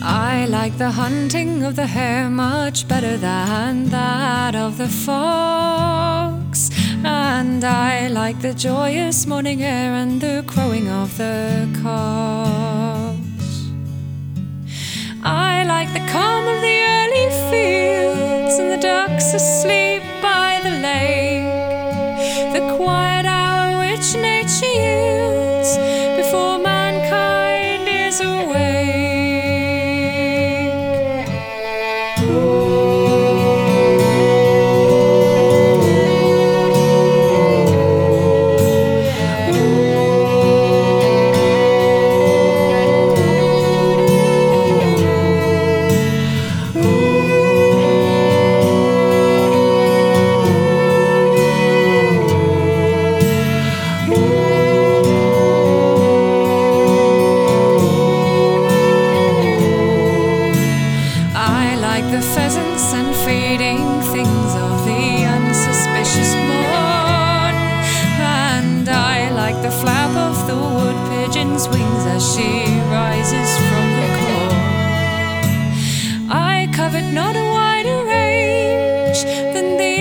I like the hunting of the hare much better than that of the fox, and I like the joyous morning air and the crowing of the cocks. I like the calm of the early fields and the ducks asleep by the lake, the quiet hour which nature yields before mankind is awake. The pheasants and feeding things of the unsuspicious morn, and I like the flap of the wood pigeon's wings as she rises from the corn. I covet not a wider range than the